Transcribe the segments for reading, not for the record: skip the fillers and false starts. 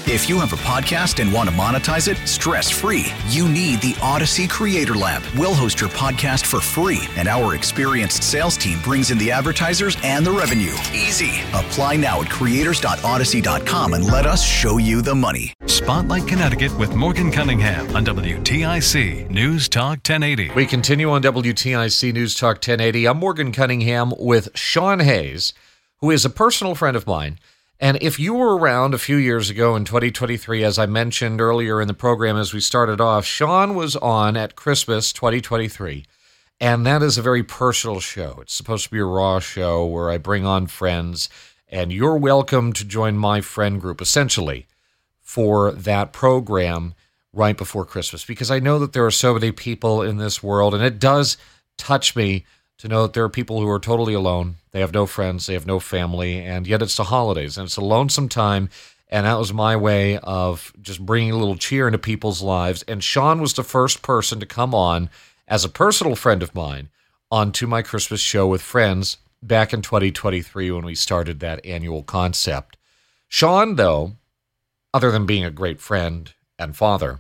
If you have a podcast and want to monetize it stress-free, you need the Odyssey Creator Lab. We'll host your podcast for free, and our experienced sales team brings in the advertisers and the revenue. Easy. Apply now at creators.odyssey.com and let us show you the money. Spotlight Connecticut with Morgan Cunningham on WTIC News Talk 1080. We continue on WTIC News Talk 1080. I'm Morgan Cunningham with Sean Hayes, who is a personal friend of mine. And if you were around a few years ago in 2023, as I mentioned earlier in the program as we started off, Sean was on at Christmas 2023, and that is a very personal show. It's supposed to be a raw show where I bring on friends, and you're welcome to join my friend group, essentially, for that program right before Christmas, because I know that there are so many people in this world, and it does touch me to know that there are people who are totally alone. They have no friends, they have no family, and yet it's the holidays, and it's a lonesome time, and that was my way of just bringing a little cheer into people's lives. And Sean was the first person to come on as a personal friend of mine onto my Christmas show with friends back in 2023 when we started that annual concept. Sean, though, other than being a great friend and father,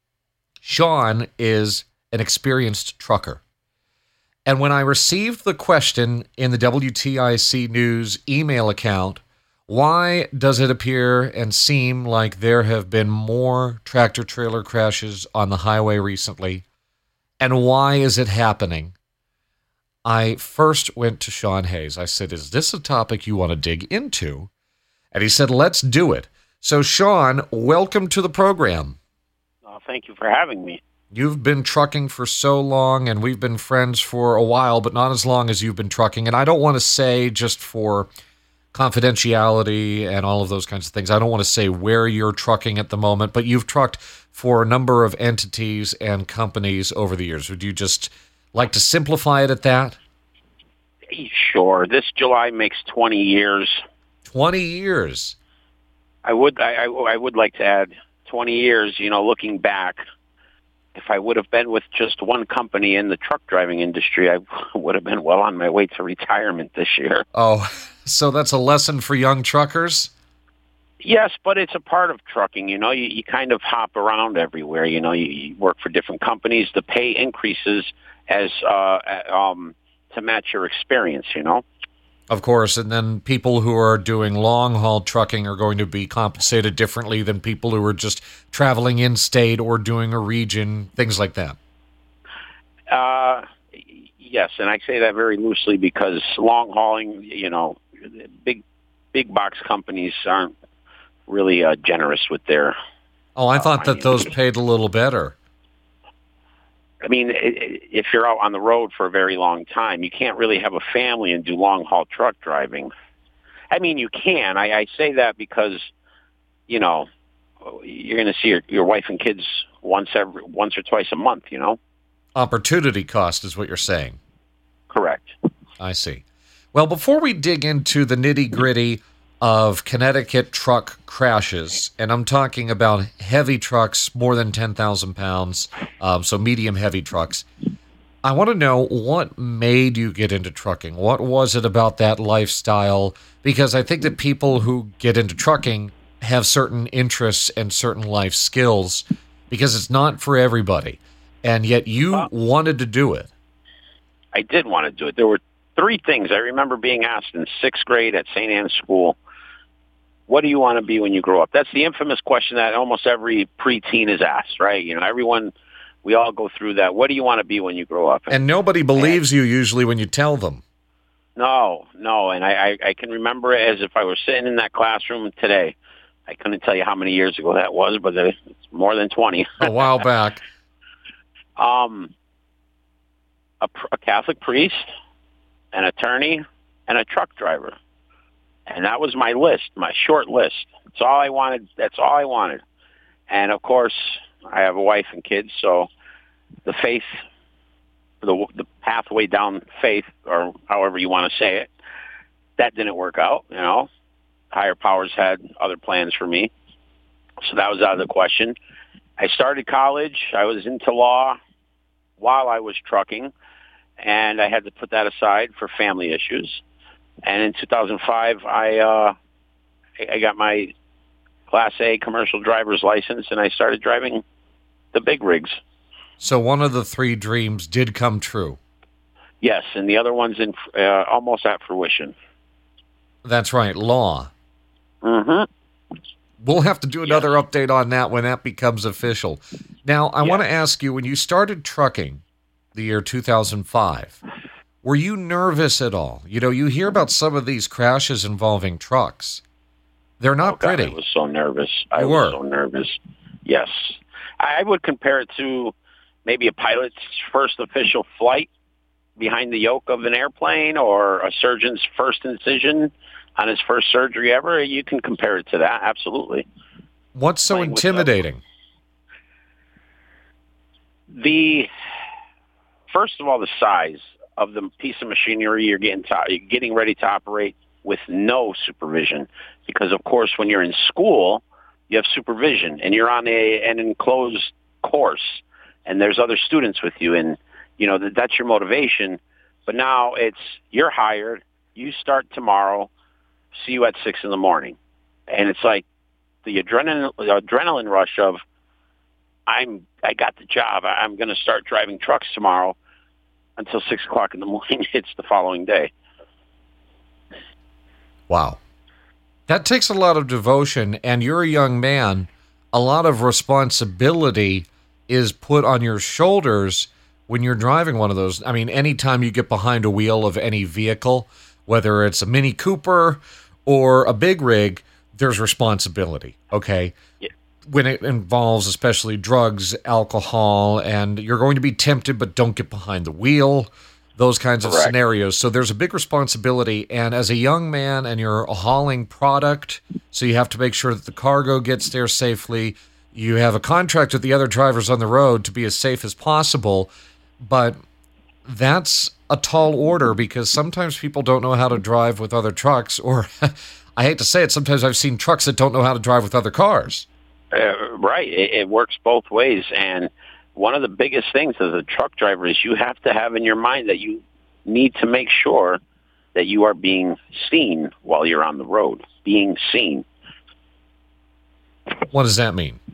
Sean is an experienced trucker. And when I received the question in the WTIC News email account, why does it appear and seem like there have been more tractor-trailer crashes on the highway recently, and why is it happening? I first went to Sean Hayes. I said, is this a topic you want to dig into? And he said, let's do it. So, Sean, welcome to the program. Thank you for having me. You've been trucking for so long, and we've been friends for a while, but not as long as you've been trucking. And I don't want to say, just for confidentiality and all of those kinds of things, I don't want to say where you're trucking at the moment, but you've trucked for a number of entities and companies over the years. Would you just like to simplify it at that? Sure. This July makes 20 years. 20 years. I would like to add 20 years, looking back. If I would have been with just one company in the truck driving industry, I would have been well on my way to retirement this year. Oh, so that's a lesson for young truckers? Yes, but it's a part of trucking. You kind of hop around everywhere. You work for different companies. The pay increases as to match your experience, Of course, and then people who are doing long-haul trucking are going to be compensated differently than people who are just traveling in-state or doing a region, things like that. Yes, and I say that very loosely because long-hauling, big box companies aren't really generous with their... Oh, I thought that those paid a little better. I mean, if you're out on the road for a very long time, you can't really have a family and do long-haul truck driving. I mean, you can. I say that because, you're going to see your wife and kids once or twice a month, Opportunity cost is what you're saying. Correct. I see. Well, before we dig into the nitty-gritty of Connecticut truck crashes, and I'm talking about heavy trucks, more than 10,000 pounds, so medium-heavy trucks, I want to know what made you get into trucking. What was it about that lifestyle? Because I think that people who get into trucking have certain interests and certain life skills, because it's not for everybody, and yet you wanted to do it. I did want to do it. There were three things. I remember being asked in sixth grade at St. Anne's School, what do you want to be when you grow up? That's the infamous question that almost every preteen is asked, right? We all go through that. What do you want to be when you grow up? And nobody believes you usually when you tell them. No. And I can remember it as if I were sitting in that classroom today. I couldn't tell you how many years ago that was, but it's more than 20. A while back. A Catholic priest, an attorney, and a truck driver. And that was my list, my short list. That's all I wanted. And, of course, I have a wife and kids, so the faith, the pathway down faith, or however you want to say it, that didn't work out, Higher powers had other plans for me. So that was out of the question. I started college. I was into law while I was trucking, and I had to put that aside for family issues. And in 2005, I got my Class A commercial driver's license, and I started driving the big rigs. So one of the three dreams did come true. Yes, and the other one's in almost at fruition. That's right, law. Mm-hmm. We'll have to do another update on that when that becomes official. Now, I want to ask you, when you started trucking the year 2005, were you nervous at all? You know, you hear about some of these crashes involving trucks. They're not pretty. I was so nervous. You were so nervous. Yes. I would compare it to maybe a pilot's first official flight behind the yoke of an airplane, or a surgeon's first incision on his first surgery ever. You can compare it to that, absolutely. What's so intimidating? First of all, the size of the piece of machinery you're getting ready to operate with no supervision. Because, of course, when you're in school, you have supervision, and you're on an enclosed course, and there's other students with you, and you know that's your motivation. But now you're hired, you start tomorrow, see you at 6 a.m, and it's like the adrenaline rush of I got the job. I'm going to start driving trucks tomorrow until 6 o'clock in the morning. It's the following day. Wow. That takes a lot of devotion, and you're a young man. A lot of responsibility is put on your shoulders when you're driving one of those. I mean, anytime you get behind a wheel of any vehicle, whether it's a Mini Cooper or a big rig, there's responsibility, okay? Yeah. When it involves especially drugs, alcohol, and you're going to be tempted, but don't get behind the wheel, those kinds of scenarios. So there's a big responsibility, and as a young man, and you're hauling product, so you have to make sure that the cargo gets there safely. You have a contract with the other drivers on the road to be as safe as possible, but that's a tall order, because sometimes people don't know how to drive with other trucks, or I hate to say it, sometimes I've seen trucks that don't know how to drive with other cars. Right. It works both ways. And one of the biggest things as a truck driver is you have to have in your mind that you need to make sure that you are being seen while you're on the road. Being seen. What does that mean?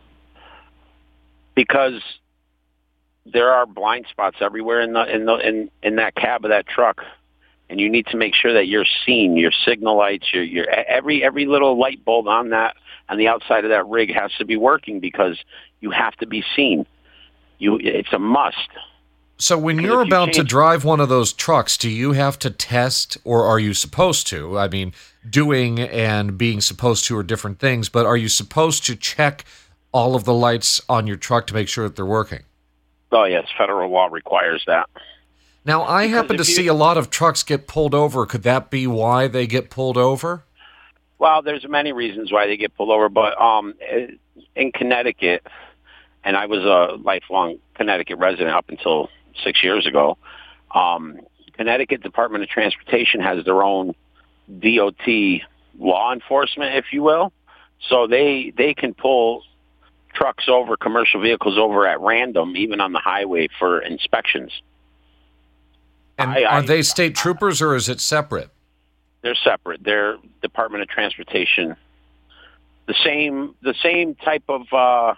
Because there are blind spots everywhere in that cab of that truck, and you need to make sure that you're seen. Your signal lights, your every little light bulb on the outside of that rig has to be working, because you have to be seen. It's a must. So when you're about to drive one of those trucks, do you have to test, or are you supposed to? I mean, doing and being supposed to are different things, but are you supposed to check all of the lights on your truck to make sure that they're working? Oh, yes. Federal law requires that. Now, I happen to see a lot of trucks get pulled over. Could that be why they get pulled over? Well, there's many reasons why they get pulled over, but in Connecticut, and I was a lifelong Connecticut resident up until 6 years ago, Connecticut Department of Transportation has their own DOT law enforcement, if you will. So they can pull trucks over, commercial vehicles over at random, even on the highway, for inspections. And are they state troopers, or is it separate? They're separate. They're Department of Transportation. The same type of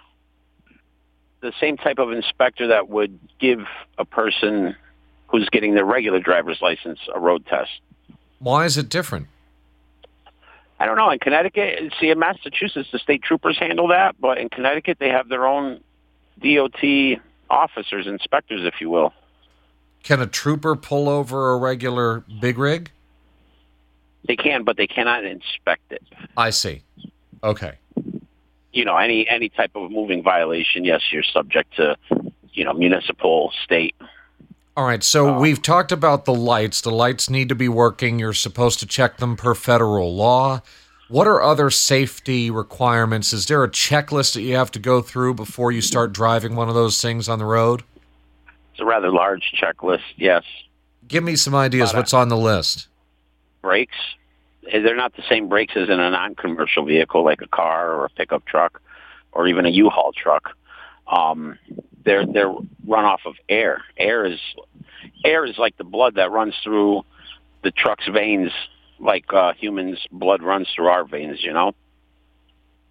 inspector that would give a person who's getting their regular driver's license a road test. Why is it different? I don't know. In Connecticut, see, in Massachusetts, the state troopers handle that, but in Connecticut, they have their own DOT officers, inspectors, if you will. Can a trooper pull over a regular big rig? They can, but they cannot inspect it. I see. Okay. You know, any type of moving violation, yes, you're subject to, municipal, state. All right, so we've talked about the lights. The lights need to be working. You're supposed to check them per federal law. What are other safety requirements? Is there a checklist that you have to go through before you start driving one of those things on the road? It's a rather large checklist, yes. Give me some ideas. What's on the list? Brakes. They're not the same brakes as in a non-commercial vehicle like a car or a pickup truck or even a U-Haul truck. They're run off of air. Air is like the blood that runs through the truck's veins, like humans' blood runs through our veins, you know?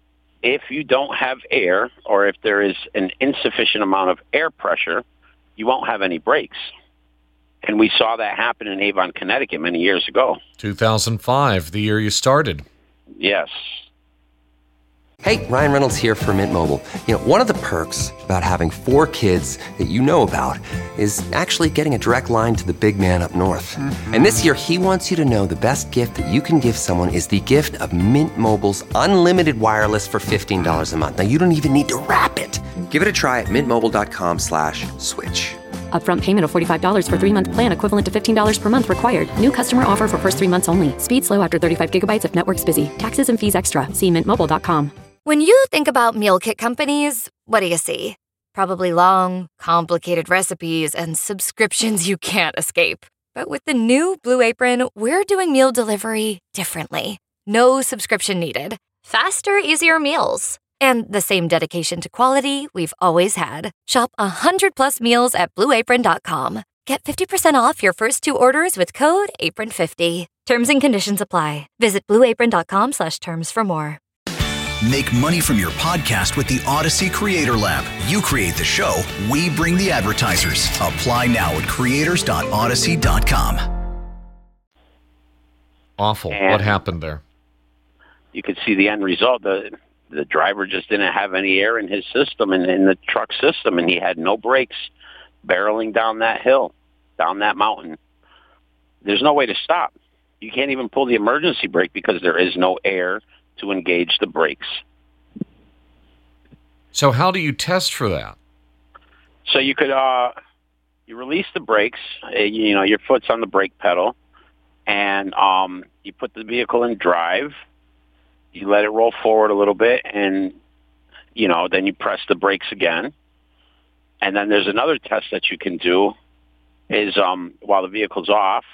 if you don't have air, or if there is an insufficient amount of air pressure, you won't have any brakes. And we saw that happen in Avon, Connecticut many years ago. 2005, the year you started. Yes. Hey, Ryan Reynolds here for Mint Mobile. You know, one of the perks about having 4 kids that you know about is actually getting a direct line to the big man up north. And this year, he wants you to know the best gift that you can give someone is the gift of Mint Mobile's unlimited wireless for $15 a month. Now, you don't even need to wrap it. Give it a try at mintmobile.com/switch. Upfront payment of $45 for 3-month plan equivalent to $15 per month required. New customer offer for first 3 months only. Speed slow after 35 gigabytes if network's busy. Taxes and fees extra. See mintmobile.com. When you think about meal kit companies, what do you see? Probably long, complicated recipes and subscriptions you can't escape. But with the new Blue Apron, we're doing meal delivery differently. No subscription needed. Faster, easier meals. And the same dedication to quality we've always had. Shop 100+ meals at blueapron.com. Get 50% off your first 2 orders with code APRON50. Terms and conditions apply. Visit blueapron.com/terms for more. Make money from your podcast with the Odyssey Creator Lab. You create the show, we bring the advertisers. Apply now at creators.odyssey.com. Awful. And what happened there? you could see the end result. The driver just didn't have any air in his system and in the truck system, and he had no brakes barreling down that hill, down that mountain. There's no way to stop. You can't even pull the emergency brake because there is no air to engage the brakes. So how do you test for that? So you could you release the brakes, your foot's on the brake pedal, and you put the vehicle in drive. You let it roll forward a little bit, and then you press the brakes again. And then there's another test that you can do is while the vehicle's off.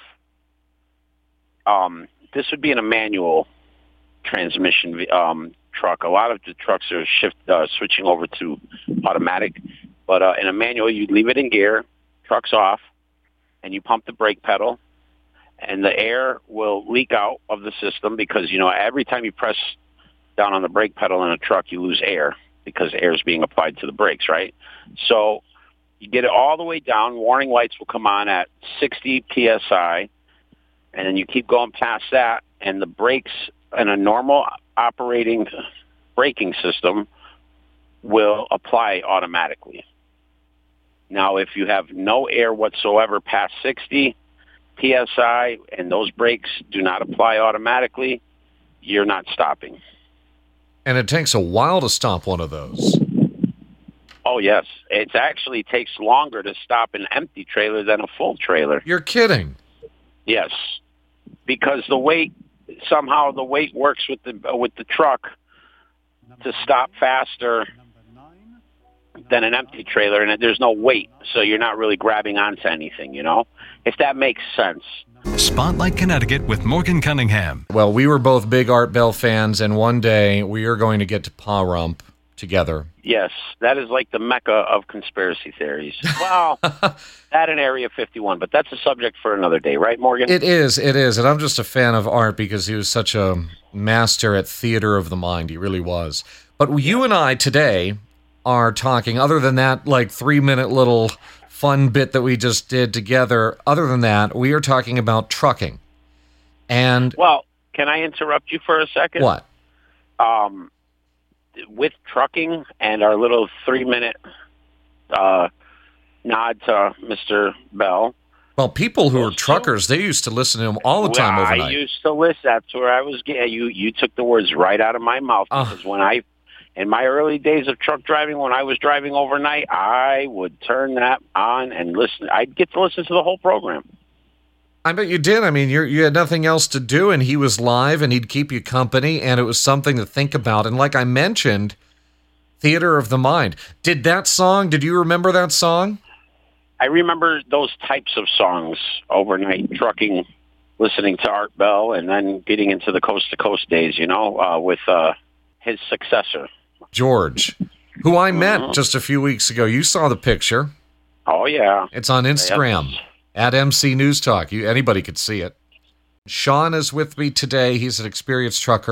This would be in a manual transmission truck. A lot of the trucks are switching over to automatic, but in a manual, you leave it in gear, truck's off, and you pump the brake pedal, and the air will leak out of the system because, every time you press down on the brake pedal in a truck, you lose air because air is being applied to the brakes, right? So you get it all the way down. Warning lights will come on at 60 PSI, and then you keep going past that, and the brakes in a normal operating braking system will apply automatically. Now, if you have no air whatsoever past 60 PSI and those brakes do not apply automatically, you're not stopping. And it takes a while to stop one of those. Oh, yes. It actually takes longer to stop an empty trailer than a full trailer. You're kidding. Yes, because somehow the weight works with the truck to stop faster than an empty trailer, and there's no weight, so you're not really grabbing onto anything, if that makes sense. Spotlight Connecticut with Morgan Cunningham. Well, we were both big Art Bell fans, and one day we are going to get to Pahrump together. Yes, that is like the mecca of conspiracy theories. Well, that and Area 51, but that's a subject for another day, right, Morgan? It is, and I'm just a fan of Art because he was such a master at theater of the mind. He really was. But you and I today are talking, other than that, 3-minute little fun bit that we just did together, other than that, we are talking about trucking. And well, can I interrupt you for a second? What? With trucking and our little 3-minute nod to Mr. Bell. Well, people who are truckers, they used to listen to him all the time overnight. I used to listen. That's where I was getting. You took the words right out of my mouth. Because in my early days of truck driving, when I was driving overnight, I would turn that on and listen. I'd get to listen to the whole program. I bet you did. I mean, you had nothing else to do, and he was live, and he'd keep you company, and it was something to think about. And like I mentioned, theater of the mind. Did you remember that song? I remember those types of songs, overnight trucking, listening to Art Bell, and then getting into the coast-to-coast days, with his successor. George, who I met just a few weeks ago. You saw the picture. Oh, yeah. It's on Instagram. Yep. At MC News Talk. Anybody could see it. Sean is with me today. He's an experienced trucker.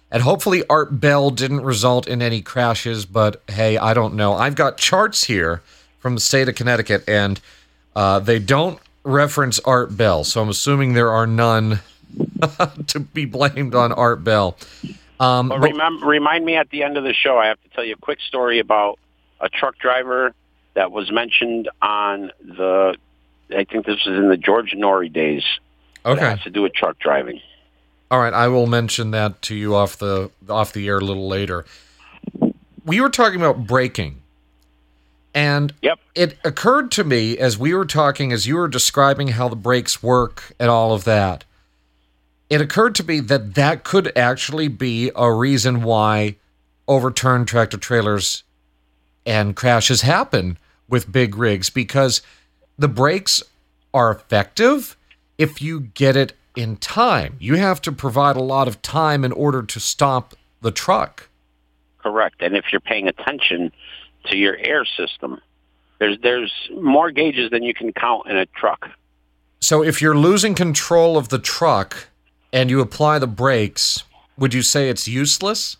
And hopefully Art Bell didn't result in any crashes, but hey, I don't know. I've got charts here from the state of Connecticut, and they don't reference Art Bell, so I'm assuming there are none to be blamed on Art Bell. But remind me at the end of the show, I have to tell you a quick story about a truck driver that was mentioned on I think this was in the George Norrie days. Okay. It has to do with truck driving. All right, I will mention that to you off the air a little later. We were talking about braking, and it occurred to me as we were talking, as you were describing how the brakes work and all of that, it occurred to me that could actually be a reason why overturned tractor trailers and crashes happen with big rigs, because the brakes are effective if you get it in time. You have to provide a lot of time in order to stop the truck. Correct. And if you're paying attention to your air system, there's more gauges than you can count in a truck. So if you're losing control of the truck and you apply the brakes, would you say it's useless?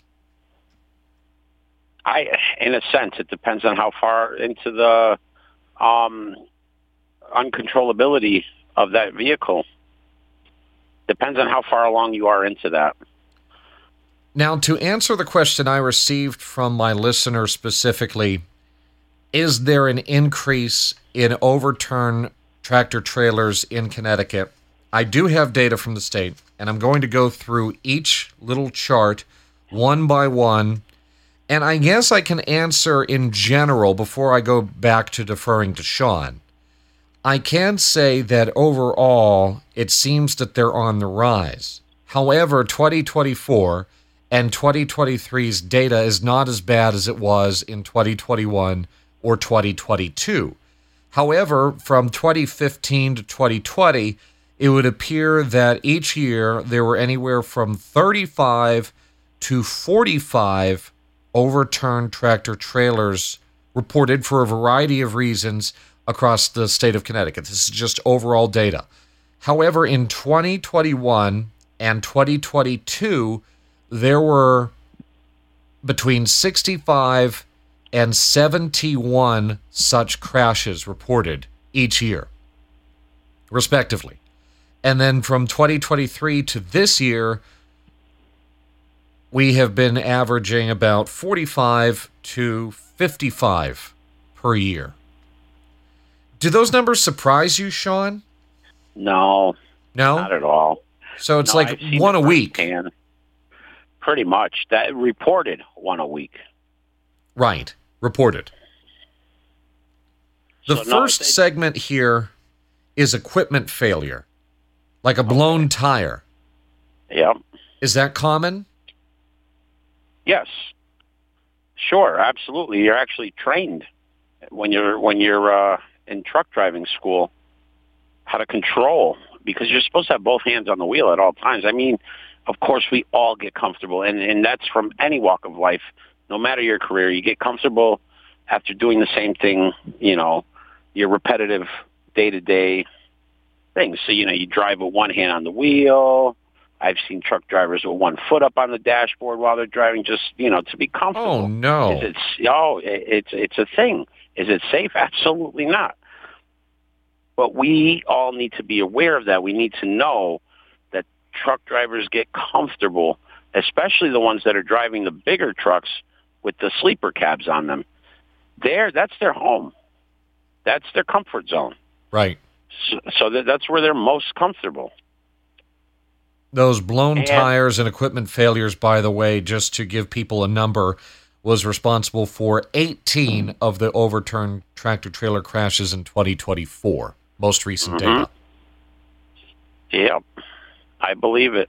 In a sense, it depends on how far into the uncontrollability of that vehicle. Depends on how far along you are into that. Now, to answer the question I received from my listener specifically, is there an increase in overturned tractor trailers in Connecticut? I do have data from the state, and I'm going to go through each little chart one by one, and I guess I can answer in general before I go back to deferring to Sean. I can say that overall, it seems that they're on the rise. However, 2024 and 2023's data is not as bad as it was in 2021 or 2022. However, from 2015 to 2020, it would appear that each year there were anywhere from 35 to 45 overturned tractor trailers reported for a variety of reasons across the state of Connecticut. This is just overall data. However, in 2021 and 2022, there were between 65 and 71 such crashes reported each year, respectively. And then from 2023 to this year, we have been averaging about 45 to 55 per year. Do those numbers surprise you, Sean? No, No? not at all. So it's like one a week. Pretty much. That reported one a week. Right, reported. The first segment here is equipment failure, like a blown tire. Yep. Is that common? Yes. Sure, absolutely. You're actually trained when you're in truck driving school how to control, because you're supposed to have both hands on the wheel at all times. I mean, of course, we all get comfortable, and that's from any walk of life, no matter your career. You get comfortable after doing the same thing, your repetitive day-to-day things. So, you drive with one hand on the wheel. I've seen truck drivers with one foot up on the dashboard while they're driving, just, to be comfortable. Oh, no. It's a thing. Is it safe? Absolutely not. But we all need to be aware of that. We need to know that truck drivers get comfortable, especially the ones that are driving the bigger trucks with the sleeper cabs on them. That's their home. That's their comfort zone. Right. So that's where they're most comfortable. Those blown tires and equipment failures, by the way, just to give people a number, was responsible for 18 of the overturned tractor-trailer crashes in 2024. Most recent data. Yep. I believe it.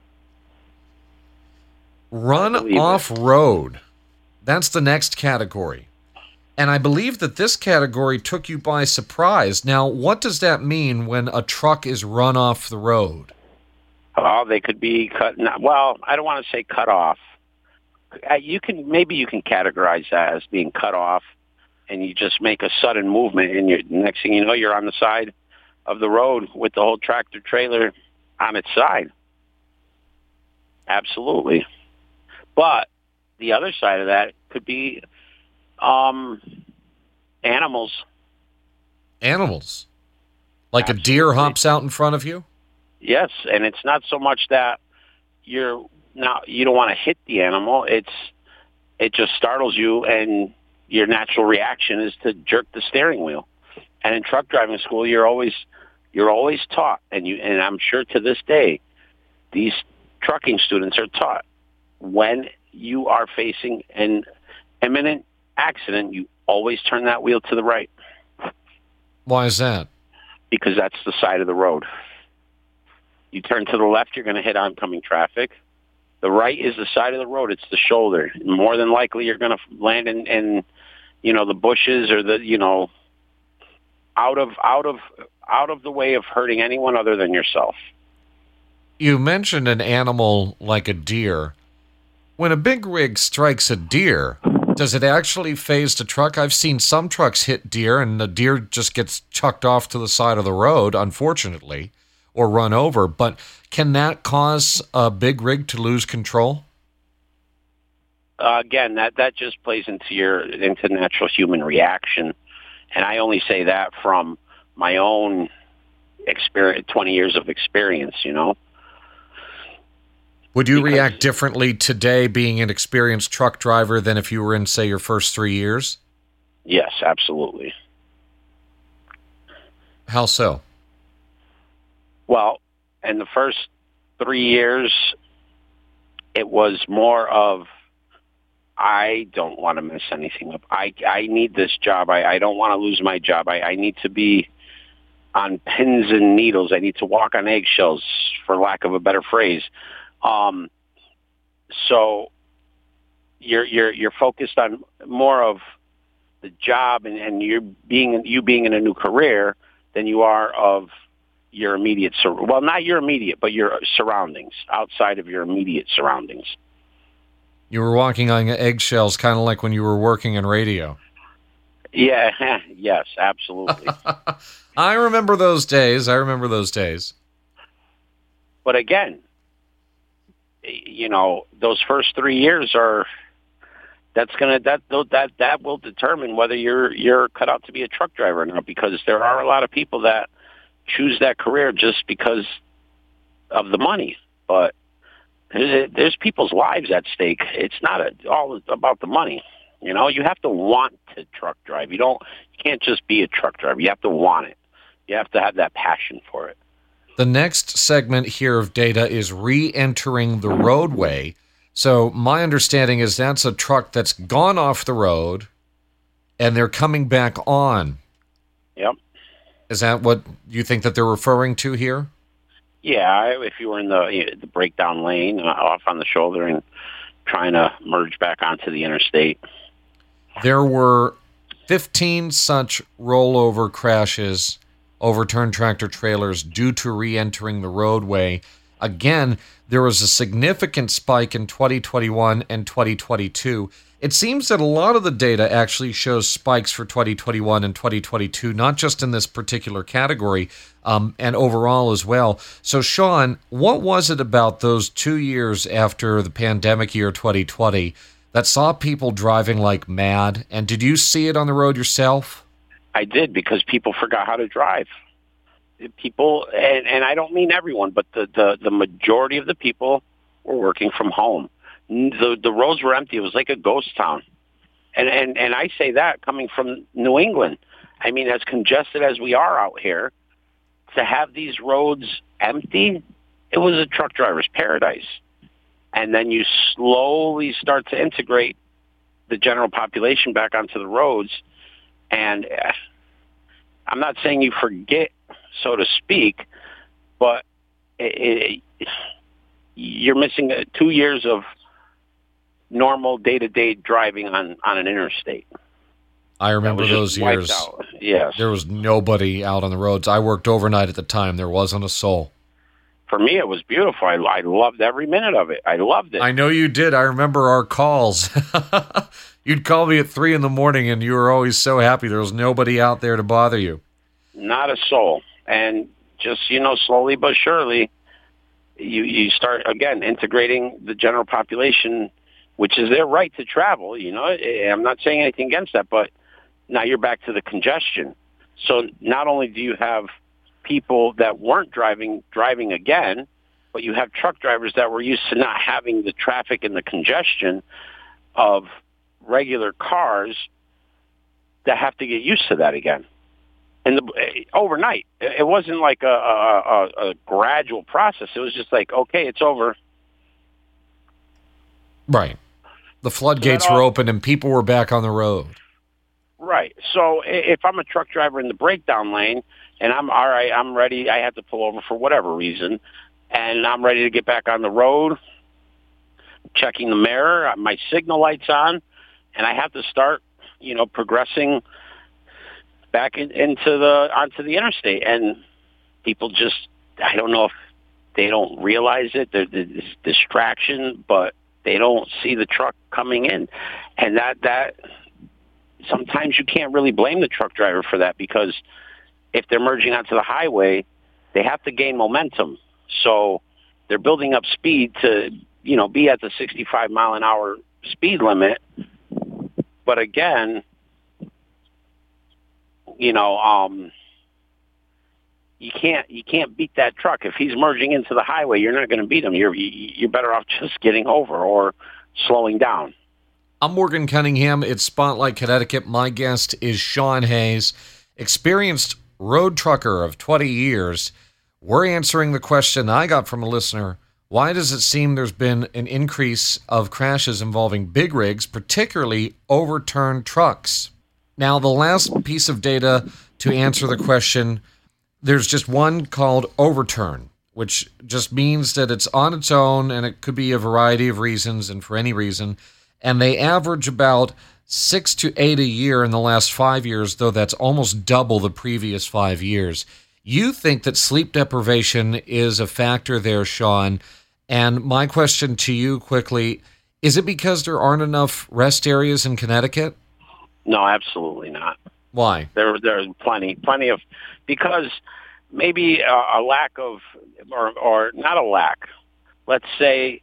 Run off-road. That's the next category. And I believe that this category took you by surprise. Now, what does that mean when a truck is run off the road? Oh, they could be cut. Well, I don't want to say cut off. You can categorize that as being cut off, and you just make a sudden movement, and next thing you know, you're on the side of the road with the whole tractor trailer on its side. Absolutely. But the other side of that could be animals. Animals? Like Absolutely. a deer hops out in front of you? Yes, and it's not so much that you don't want to hit the animal. It just startles you, and your natural reaction is to jerk the steering wheel. And in truck driving school, you're always taught, and I'm sure to this day, these trucking students are taught, when you are facing an imminent accident, you always turn that wheel to the right. Why is that? Because that's the side of the road. You turn to the left, you're going to hit oncoming traffic. The right is the side of the road. It's the shoulder. More than likely, you're going to land in the bushes, or out of the way of hurting anyone other than yourself. You mentioned an animal like a deer. When a big rig strikes a deer, does it actually phase the truck? I've seen some trucks hit deer, and the deer just gets chucked off to the side of the road, unfortunately, or run over. But can that cause a big rig to lose control? Again, that just plays into natural human reaction, and I only say that from my own experience, 20 years of experience. Would you react differently today, being an experienced truck driver, than if you were in, say, your first 3 years? Yes, absolutely. How so? Well, in the first 3 years, it was more of, I don't want to mess anything up. I need this job. I don't want to lose my job. I need to be on pins and needles. I need to walk on eggshells, for lack of a better phrase. So you're focused on more of the job and you being in a new career than you are of your immediate, well, not your immediate, but your surroundings, outside of your immediate surroundings. You were walking on eggshells, kind of like when you were working in radio. Yeah, yes, absolutely. I remember those days. But again, those first 3 years that will determine whether you're cut out to be a truck driver or not, because there are a lot of people that choose that career just because of the money. But there's people's lives at stake. It's not all about the money. You have to want to truck drive. You can't just be a truck driver. You have to want it. You have to have that passion for it. The next segment here of data is re-entering the roadway. So my understanding is that's a truck that's gone off the road and they're coming back on. Yep. Is that what you think that they're referring to here? Yeah, if you were in the breakdown lane off on the shoulder and trying to merge back onto the interstate. There were 15 such rollover crashes, overturned tractor trailers due to re-entering the roadway. Again, there was a significant spike in 2021 and 2022. It seems that a lot of the data actually shows spikes for 2021 and 2022, not just in this particular category, and overall as well. So, Sean, what was it about those 2 years after the pandemic year 2020 that saw people driving like mad? And did you see it on the road yourself? I did, because people forgot how to drive. People, and I don't mean everyone, but the majority of the people were working from home. The roads were empty. It was like a ghost town. And I say that coming from New England. I mean, as congested as we are out here, to have these roads empty, it was a truck driver's paradise. And then you slowly start to integrate the general population back onto the roads. And I'm not saying you forget, so to speak, but you're missing 2 years of normal day-to-day driving on an interstate. I remember those years. Yes. There was nobody out on the roads. I worked overnight at the time. There wasn't a soul. For me, it was beautiful. I loved every minute of it. I loved it. I know you did. I remember our calls. You'd call me at 3 a.m, and you were always so happy there was nobody out there to bother you. Not a soul. And just, slowly but surely, you start, again, integrating the general population which is their right to travel. I'm not saying anything against that, but now you're back to the congestion. So not only do you have people that weren't driving again, but you have truck drivers that were used to not having the traffic and the congestion of regular cars that have to get used to that again. And overnight, it wasn't like a gradual process. It was just like, okay, it's over. Right. The floodgates were open and people were back on the road. Right. So if I'm a truck driver in the breakdown lane and I'm all right, I'm ready, I had to pull over for whatever reason, and I'm ready to get back on the road, checking the mirror, my signal light's on, and I have to start, progressing back onto the interstate. And people just, I don't know if they don't realize it, there's this distraction, but they don't see the truck coming in. And that sometimes you can't really blame the truck driver for that, because if they're merging onto the highway, they have to gain momentum. So they're building up speed to, be at the 65 mile an hour speed limit. But again, you can't beat that truck. If he's merging into the highway, you're not going to beat him. You're better off just getting over or slowing down. I'm Morgan Cunningham. It's Spotlight Connecticut. My guest is Sean Hayes, experienced road trucker of 20 years. We're answering the question I got from a listener: why does it seem there's been an increase of crashes involving big rigs, particularly overturned trucks? Now, the last piece of data to answer the question, there's just one called overturn, which just means that it's on its own, and it could be a variety of reasons and for any reason. And they average about 6 to 8 a year in the last 5 years, though that's almost double the previous 5 years. You think that sleep deprivation is a factor there, Sean. And my question to you quickly, is it because there aren't enough rest areas in Connecticut? No, absolutely not. Why? There's plenty of, because maybe a lack of, or not a lack, let's say,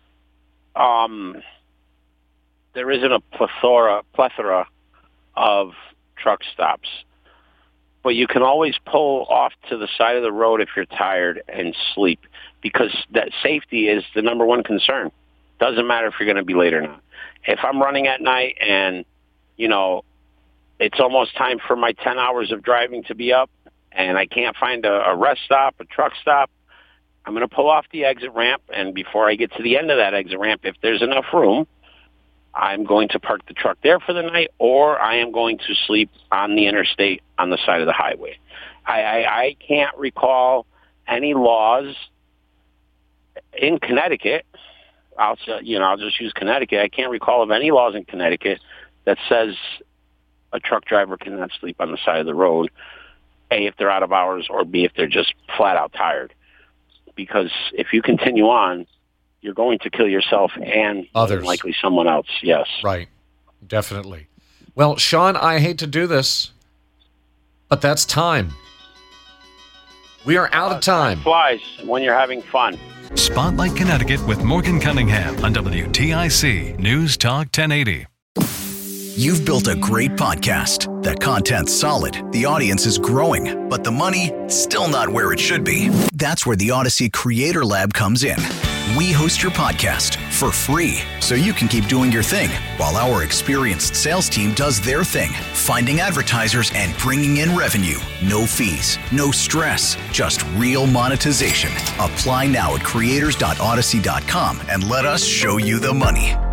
there isn't a plethora of truck stops, but you can always pull off to the side of the road if you're tired and sleep, because that safety is the number one concern. Doesn't matter if you're going to be late or not. If I'm running at night and, it's almost time for my 10 hours of driving to be up and I can't find a rest stop, a truck stop, I'm going to pull off the exit ramp, and before I get to the end of that exit ramp, if there's enough room, I'm going to park the truck there for the night, or I am going to sleep on the interstate on the side of the highway. I can't recall any laws in Connecticut. I'll just use Connecticut. I can't recall of any laws in Connecticut that says a truck driver cannot sleep on the side of the road, A, if they're out of hours, or B, if they're just flat out tired. Because if you continue on, you're going to kill yourself and others, likely someone else. Yes. Right. Definitely. Well, Sean, I hate to do this, but that's time. We are out of time. Time flies when you're having fun. Spotlight Connecticut with Morgan Cunningham on WTIC News Talk 1080. You've built a great podcast. The content's solid, the audience is growing, but the money, still not where it should be. That's where the Odyssey Creator Lab comes in. We host your podcast for free, so you can keep doing your thing, while our experienced sales team does their thing, finding advertisers and bringing in revenue. No fees, no stress, just real monetization. Apply now at creators.odyssey.com and let us show you the money.